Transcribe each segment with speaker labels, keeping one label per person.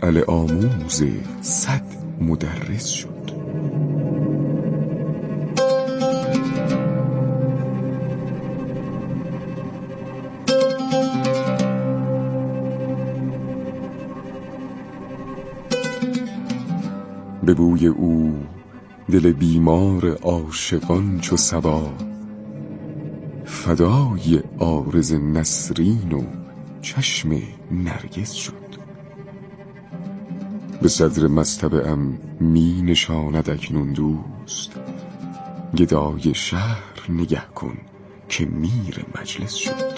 Speaker 1: مسئله آموز 100 مدرس شد. به بوی او دل بیمار عاشقان چو صبا فدای عارض نسرین و چشم نرگس شد. به صدر مصطبه‌ام می نشاند اکنون دوست، گدای شهر نگه کن که میر مجلس شد.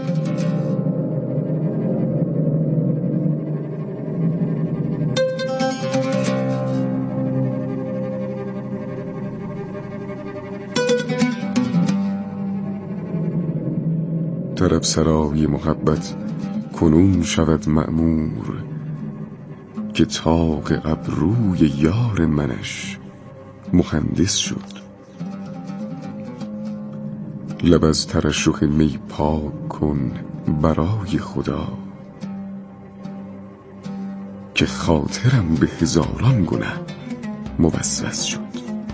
Speaker 1: طرب سرای محبت کنون شود مأمور، که طاق ابروی یار منش مهندس شد. لب از ترشح می پاک کن برای خدا، که خاطرم به هزاران گنه موسوس شد.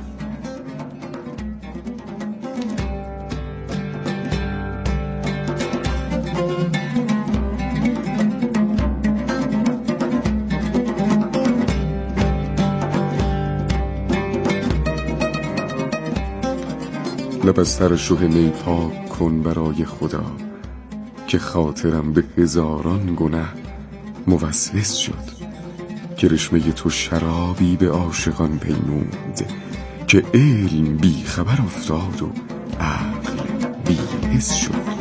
Speaker 1: لب از ترشح می پاک کن برای خدا، که خاطرم به هزاران گنه موسوس شد. کرشمه تو شرابی به عاشقان پیمود، که علم بی خبر افتاد و عقل بی حس شد.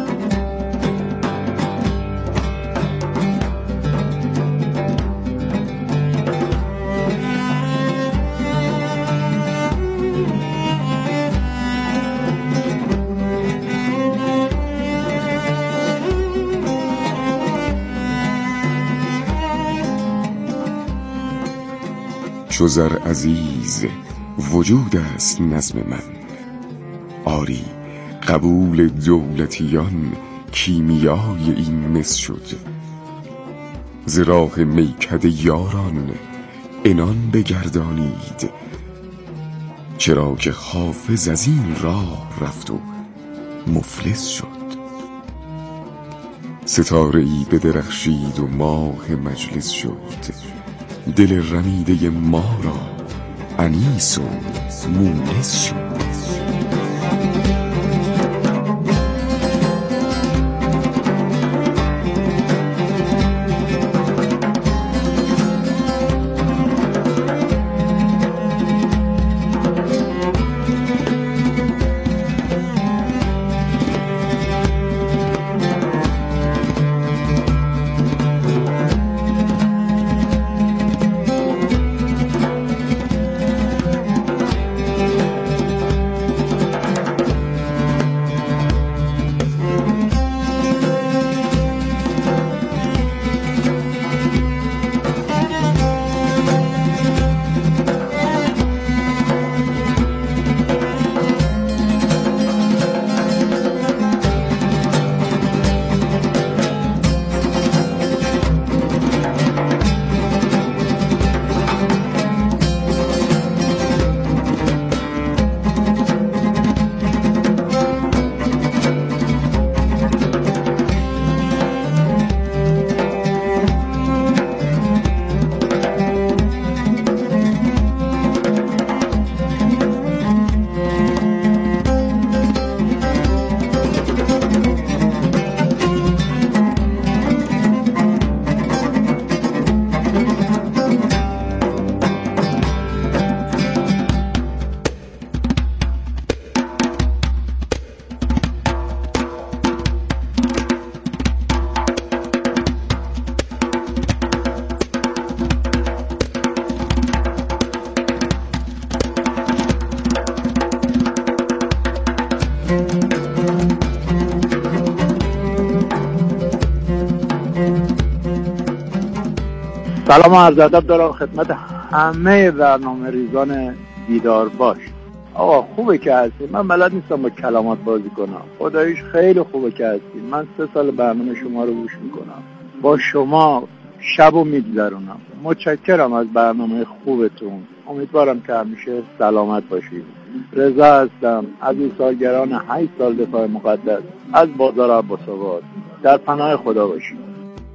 Speaker 1: چو زر عزیز وجود است نظم من، آری قبول دولتیان کیمیای این مس شد. ز راه میکده یاران عنان بگردانید، چرا که حافظ از این راه رفت و مفلس شد. ستاره ای بدرخشید و ماه مجلس شد، دل رمیده ما را انیس و مونس شد.
Speaker 2: سلام و عرض ادب دارم خدمت همه برنامه ریزان بیدار باش. آقا خوبه که هستی، من بلد نیستم با کلمات بازی کنم، خداییش خیلی خوبه که هستی. من 3 سال برنامه شما رو گوش میکنم، با شما شبو میگذرونم. متشکرم از برنامه خوبتون. امیدوارم که همیشه سلامت باشید. رضا هستم از ایثارگران 8 سال دفاع مقدس از بازار عباس‌آباد. در پناه خدا باشید.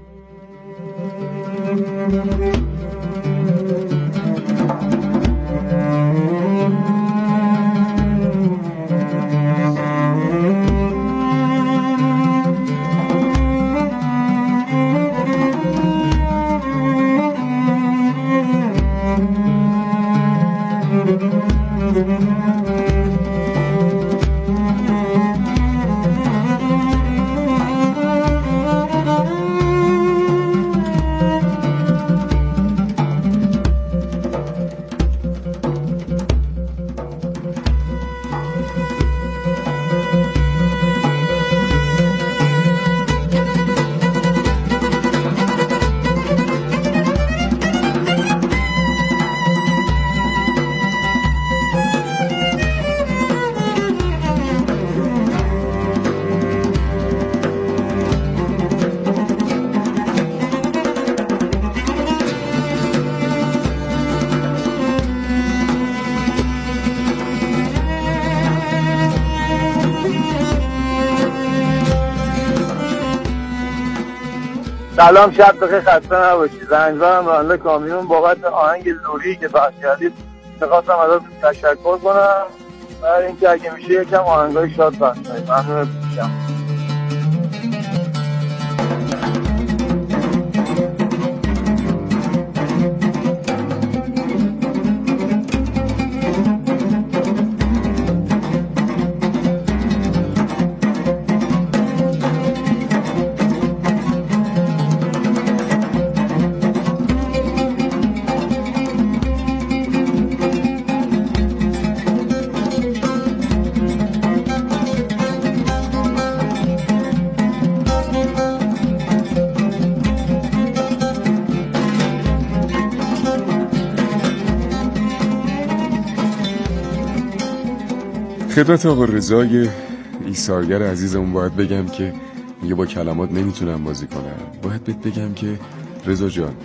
Speaker 3: سلام، شب بخیر، خسته نباشید. زنگزارم راننده کامیون بابت آهنگ لوری که پخش کردید. می‌خواستم ازتون تشکر کنم برای اینکه اگه میشه یکم آهنگای شاد پخش کنید. ممنونتون میشم.
Speaker 1: خدمت آقا رضای ایثارگر عزیزمون باید بگم که میگه با کلمات نمیتونم بازی کنم. باید بهت بگم که رضا جان،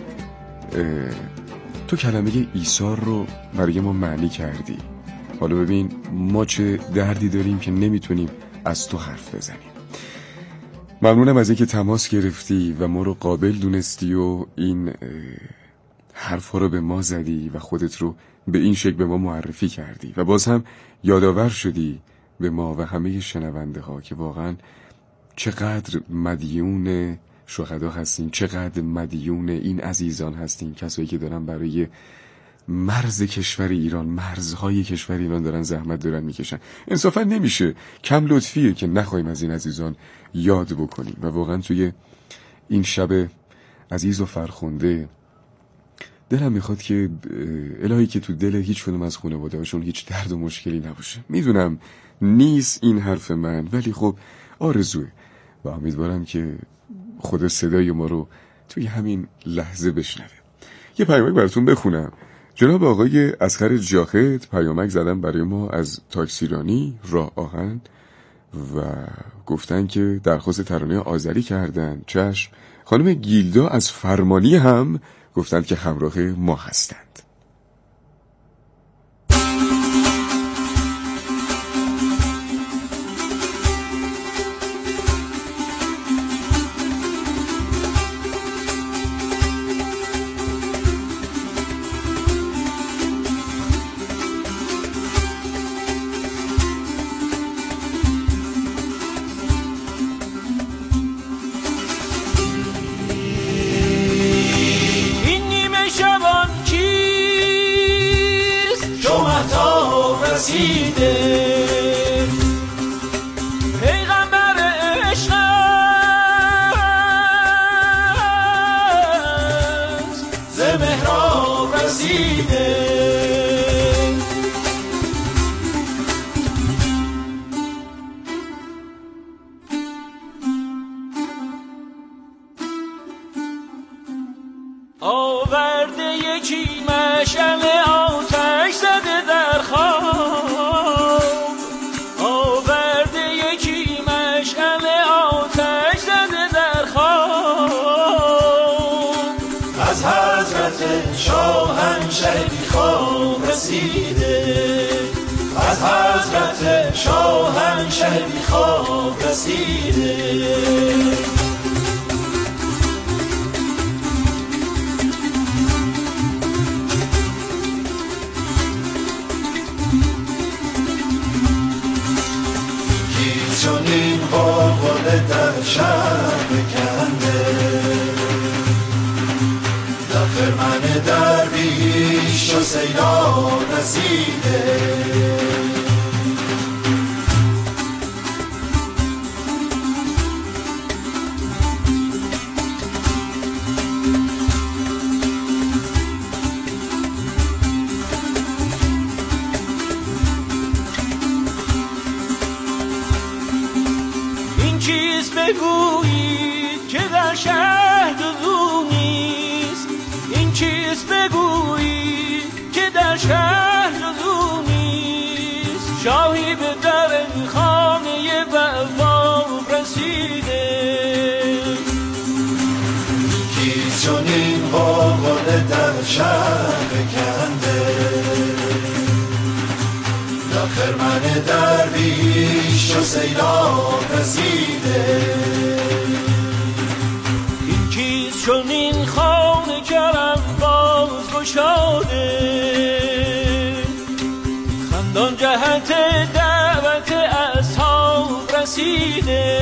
Speaker 1: تو کلمه ایثار رو برای ما معنی کردی. حالا ببین ما چه دردی داریم که نمیتونیم از تو حرف بزنیم. ممنونم از اینکه تماس گرفتی و ما رو قابل دونستی و این حرفا رو به ما زدی و خودت رو به این شکل به ما معرفی کردی و باز هم یادآور شدی به ما و همه شنونده ها که واقعا چقدر مدیون شهدا هستین، چقدر مدیون این عزیزان هستین، کسایی که دارن برای مرز کشور ایران، مرزهای کشور ایران دارن زحمت دارن میکشن. انصافا نمیشه، کم لطفیه که نخوایم از این عزیزان یاد بکنیم و واقعا توی این شب عزیز و فرخنده دلم میخواد که الهی که تو دل هیچ کدوم از خانواده‌هاشون هیچ درد و مشکلی نباشه. میدونم نیست این حرف من، ولی خب آرزوه و امیدوارم که خدا صدای ما رو توی همین لحظه بشنوه. یه پیامک براتون بخونم. جناب آقای اصغر جاخد پیامک زدن برای ما از تاکسیرانی راه آهن و گفتن که درخواست ترانه آذری کردن. چشم. خانم گیلدا از فرمانی هم گفتند که همراه ما هستند.
Speaker 4: پیغمبر عشق ز محراب رسیده آورده یکی مشعل آتش زده در خواب حضرت شاهنشه بیخواب رسیده، از حضرت شاهنشه بیخواب رسیده.
Speaker 5: چون این غلغله در شهر بکنده، در خرمن درویش و سیلاب رسیده.
Speaker 4: بگویید که در شهر جزو نیست، این چیز بگویید که در شهر جزو نیست. شاهی به در خانه بواب رسیده،
Speaker 5: کیست چون این غلغله در شهر بکنده، در خرمن درویش و سیلاب رسیده.
Speaker 4: این چیز چون این خانه کرم باز گشاده، خندان جهت دعوت اصحاب رسیده.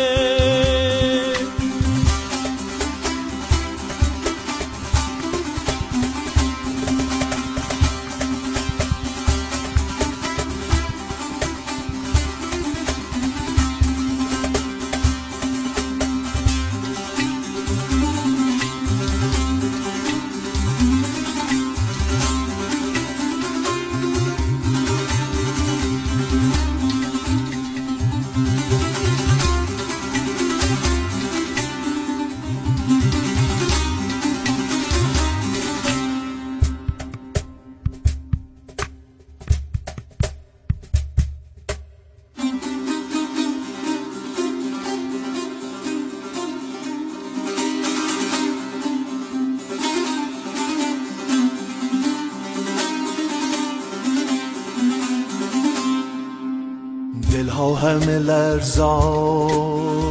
Speaker 5: دلها همه لرزان،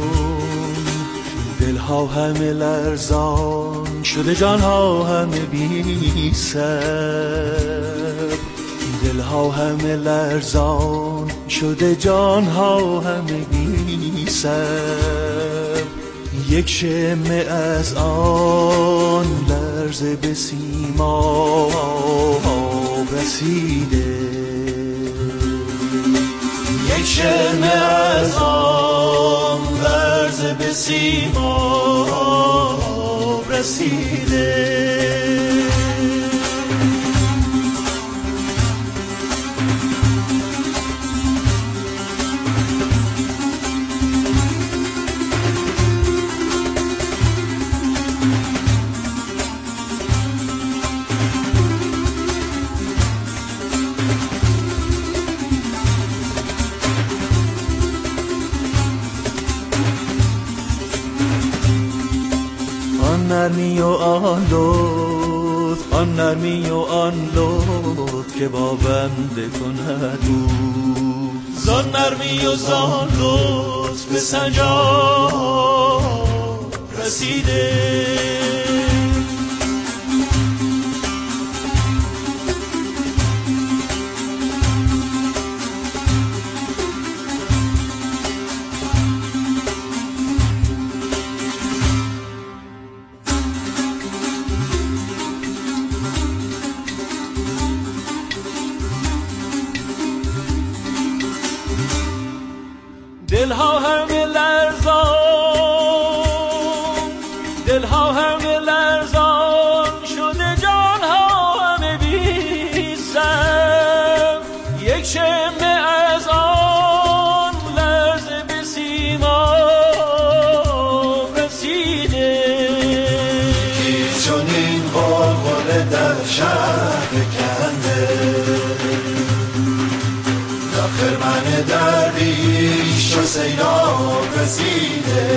Speaker 5: دلها همه لرزان شده، جانها همه بی سر. دلها همه لرزان شده، جانها همه بی سر. یک شمه از آن لرزه به سیما رسیده،
Speaker 4: یک شمه از آن لرزه به سیما رسیده.
Speaker 5: نرمی و آن لطف، آن نرمی و آن لطف که با بنده کند او.
Speaker 4: زان نرمی و زان لطف به سنجاب رسیده. دلها همه لرزان، دلها همه لرزان شده، جانها همه بی سر. یک شمه از آن لرزه به سیما رسیده.
Speaker 5: کیست چون این غلغله در شهر بکنده، در خرمن درویش و سیلاب رسیده.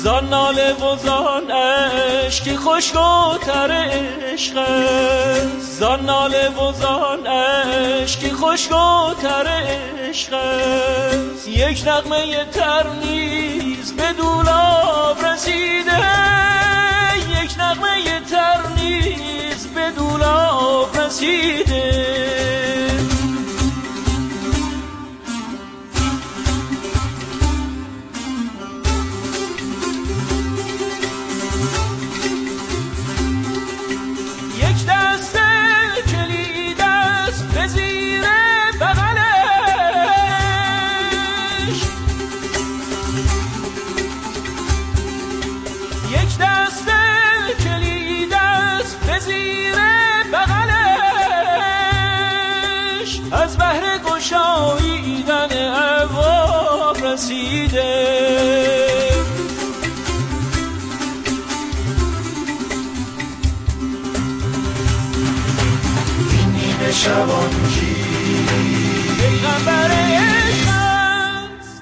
Speaker 4: زان ناله و زان عشق خوشگوتر عشق است، زان ناله و زان عشق خوشگوتر عشق است. یک نغمه تر نیز به دولاب رسیده، یک نغمه تر نیز به دولاب رسیده. شاییدن ابواب رسیده. این نیمه شبانگی پیغمبر عشق است.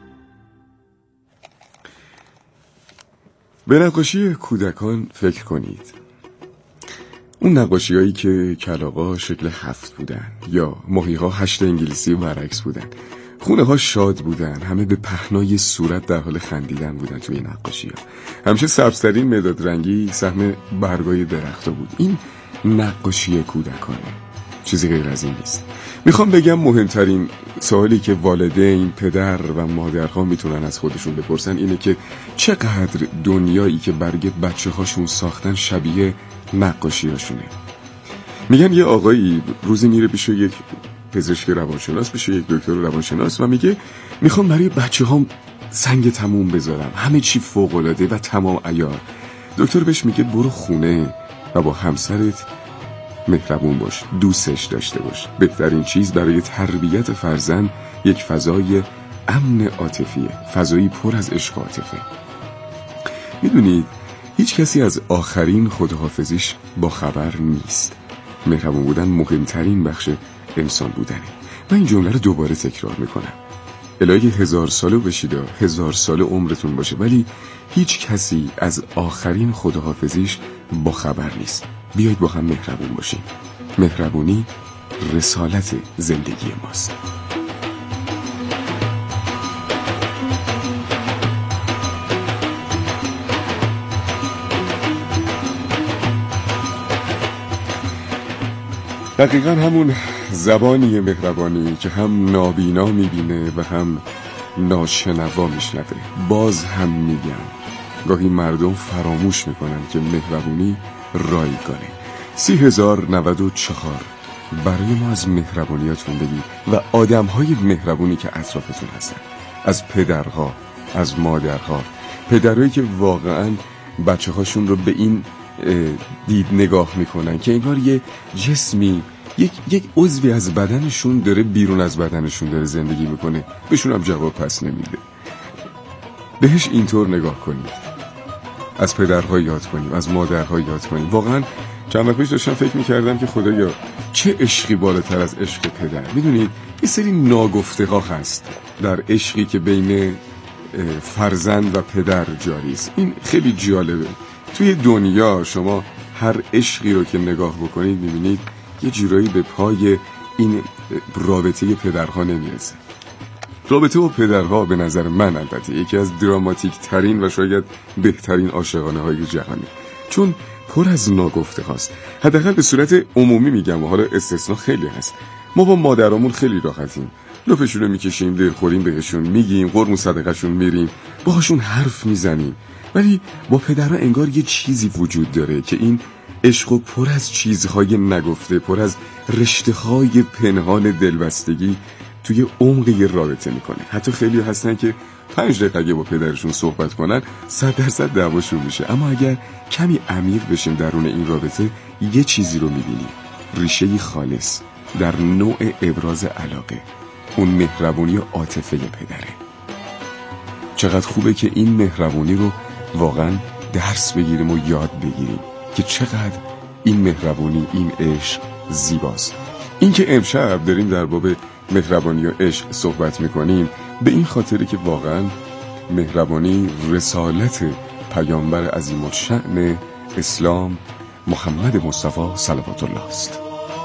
Speaker 1: به نقاشی کودکان فکر کنید. اون نقاشی هایی که کلاغا شکل 7 بودن یا ماهی‌ها 8 انگلیسی و برعکس بودن، خونه ها شاد بودن، همه به پهنای صورت در حال خندیدن بودن توی نقاشی ها. همیشه سبزترین مداد رنگی سهم برگای درخت بود. این نقاشی کودکانه، چیزی غیر از این نیست. میخوام بگم مهمترین سوالی که والدین، پدر و مادرها میتونن از خودشون بپرسن اینه که چقدر دنیایی که برای بچه هاشون ساختن شبیه نقاشی هاشونه. میگن یه آقایی روزی میره پیش یک پزشک روانشناس، پیش یک دکتر روانشناس و میگه میخوام برای بچه هام سنگ تموم بذارم، همه چی فوق‌العاده و تمام عیار. دکتر بهش میگه برو خونه و با همسرت مهربون باش، دوستش داشته باش. بهترین چیز برای تربیت فرزند یک فضای امن عاطفیه، فضایی پر از عشق و عاطفه. میدونید هیچ کسی از آخرین خداحافظیش با خبر نیست. مهربون بودن مهمترین بخش انسان بودنه. من این جمله رو دوباره تکرار میکنم. الهی 1000 ساله بشید، 1000 ساله عمرتون باشه، ولی هیچ کسی از آخرین خداحافظیش با خبر نیست. بیایید با هم مهربون باشیم. مهربونی رسالت زندگی ماست. دقیقا همون زبانی مهربانی که هم نابینا میبینه و هم ناشنوا میشنوه. باز هم میگم گاهی مردم فراموش میکنن که مهربونی رایگانه. 30,094 برای ما از مهربونیاتون بگید و آدمهای مهربونی که اطرافتون هستن، از پدرها، از مادرها، پدرهایی که واقعا بچه هاشون رو به این دید نگاه میکنن که انگار یه جسمی، یک عضوی از بدنشون داره بیرون از بدنشون داره زندگی میکنه، بهشون هم جواب پس نمیده. بهش اینطور نگاه کنید. از پدرها یاد کنیم، از مادرها یاد کنیم. واقعا چند وقت پیش داشتم فکر میکردم که خدایا چه عشقی بالاتر از عشق پدر. میدونید یه سری ناگفته ها هست در عشقی که بین فرزند و پدر جاری است. این خیلی جالبه. توی دنیا شما هر عشقی رو که نگاه بکنید میبینید یه جورایی به پای این رابطه پدرها نمیرسه. رابطه با پدرها به نظر من البته یکی از دراماتیک ترین و شاید بهترین عاشقانه های جهانی، چون پر از ناگفته هاست. حداقل به صورت عمومی میگم و حالا استثناء خیلی هست. ما با مادرامون خیلی راحتیم، لپشون رو میکشیم، دلخوریم بهشون میگیم، قربون صدقشون میریم، باهاشون حرف میزنیم. ولی با پدرها انگار یه چیزی وجود داره که این عشق و پر از چیزهای نگفته، پر از رشته‌های پنهان دلبستگی توی عمق یه رابطه میکنه. حتی خیلی هستن که 5 دقیقه اگه با پدرشون صحبت کنن 100% دعواشون میشه. اما اگر کمی عمیق بشیم درون این رابطه یه چیزی رو میبینیم، ریشه‌ای خالص در نوع ابراز علاقه، اون مهربونی و عاطفه پدره. چقدر خوبه که این مهربونی رو واقعا درس بگیریم و یاد بگیریم که چقدر این مهربونی، این عشق زیباست. این که امشب داریم در باب مهربانی و عشق صحبت میکنیم به این خاطره که واقعا مهربانی رسالت پیامبر عظیم الشأن اسلام محمد مصطفی صلوات الله است.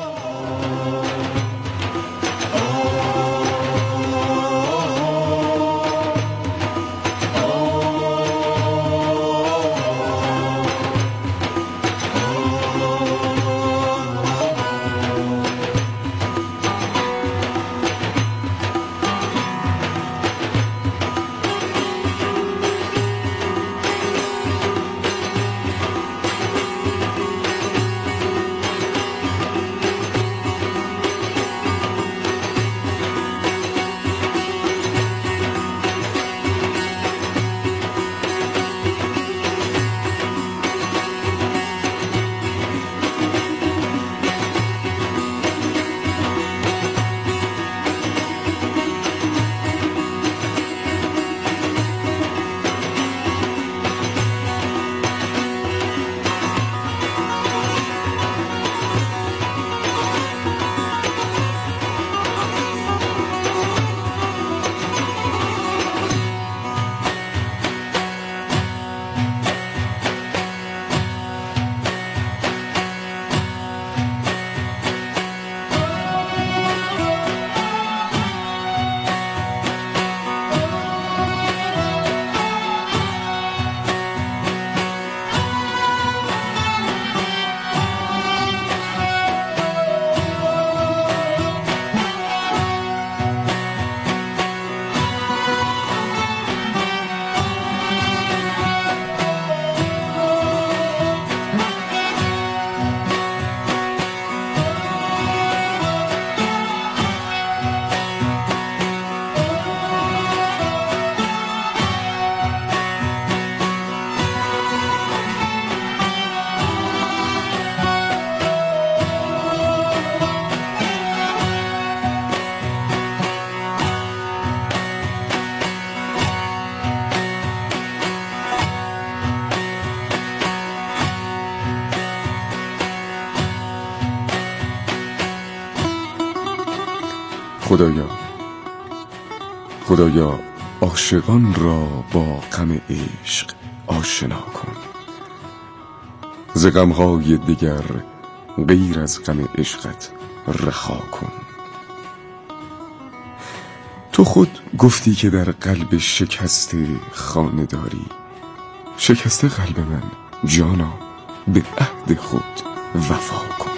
Speaker 1: خدایا عاشقان را با غم عشق آشنا کن، ز غم‌های دیگر غیر از غم عشقت رها کن. تو خود گفتی که در قلب شکسته خانه داری، شکسته قلب من جانا به عهد خود وفا کن.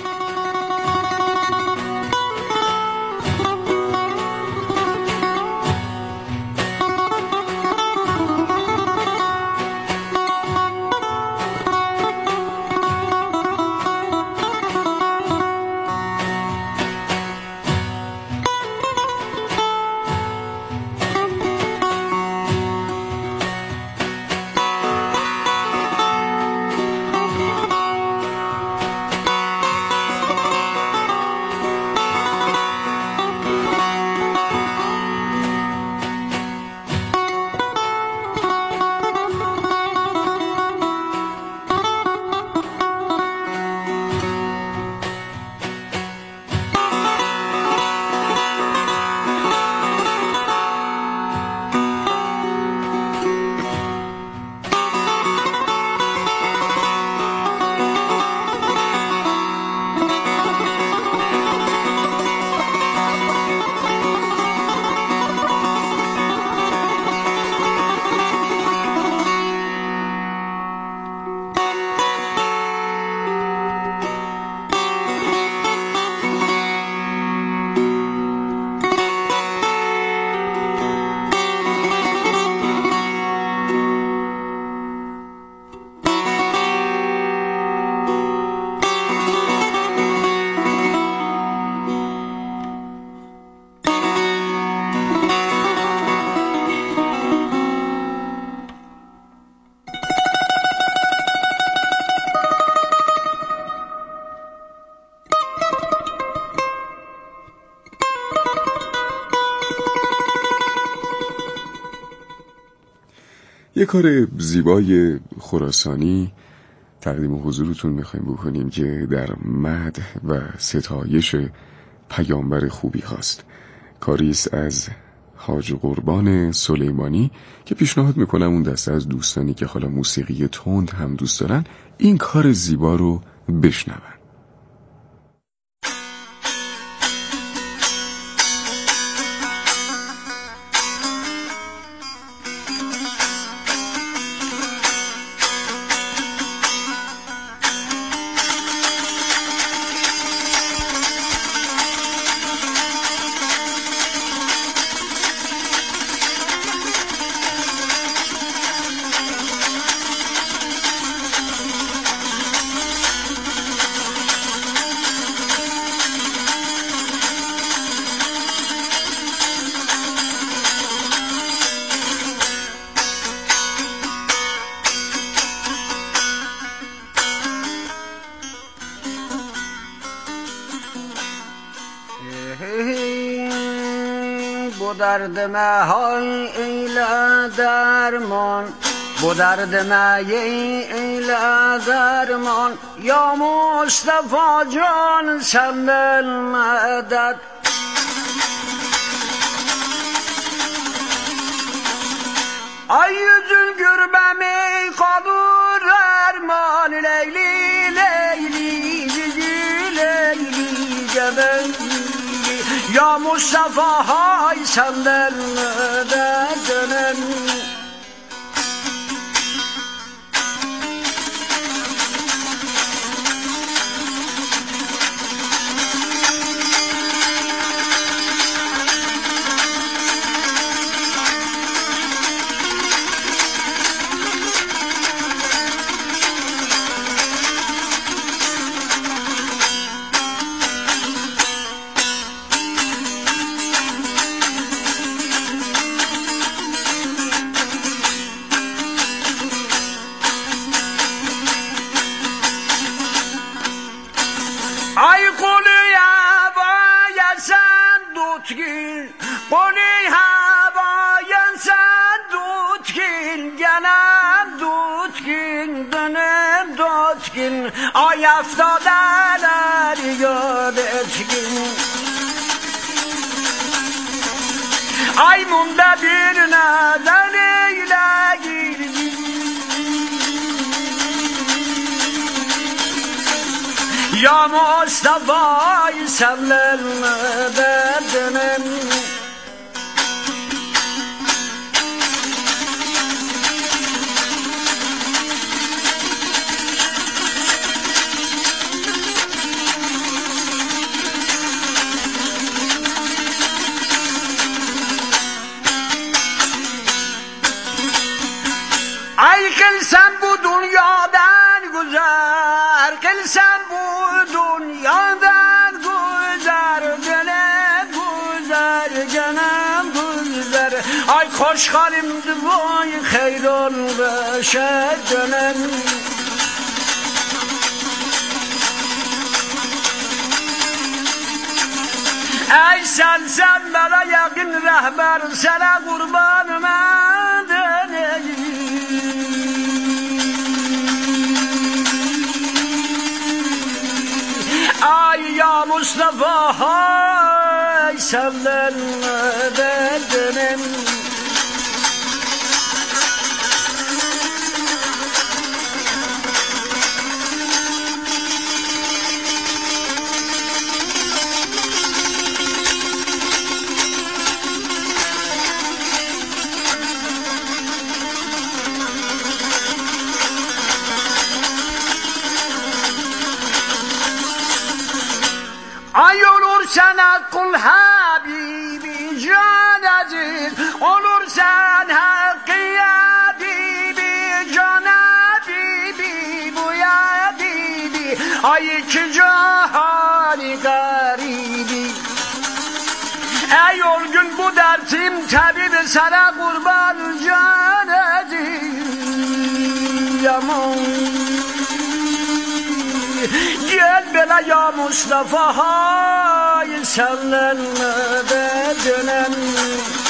Speaker 1: یه کار زیبای خراسانی تقدیم حضورتون میخوایم بکنیم که در مدح و ستایش پیامبر خوبی هست. کاریست از حاج قربان سلیمانی که پیشنهاد میکنم اون دسته از دوستانی که حالا موسیقی تند هم دوست دارن این کار زیبا رو بشنون.
Speaker 6: درد های ایله درمان بو درد ایله درمان یا مصطفی جان سندل مدد ای yüzün gürbemi kabur erman leyli leyli leyli gebeli ya Mustafa hay senden derdinim Ay kuli havaya sen tutkin Kuli havaya sen tutkin Genem tutkin Dönüm tutkin Ay eftadeler gödetkin Ay munda bir neden eyle girdi Ya Mustafa senler derdinim Ay kıl sen bu dünyadan güzel Kıl sen bu dünyadan güzel Gene güzel gene güzel Ay hoş halimdi vay hayrol beşer dönem Ey sen bana yakın rehber sana kurbanım edeyim Ay ya Mustafa hay senden derdinim Ay olursan kul Habibi can aziz Olursan hakkı Habibi can Habibi Bu Habibi Ay iki cahani garibi Ey ol gün bu dertim tabibi sana kurban can aziz Yaman Gel bela ya Mustafa hay senlenme de dönem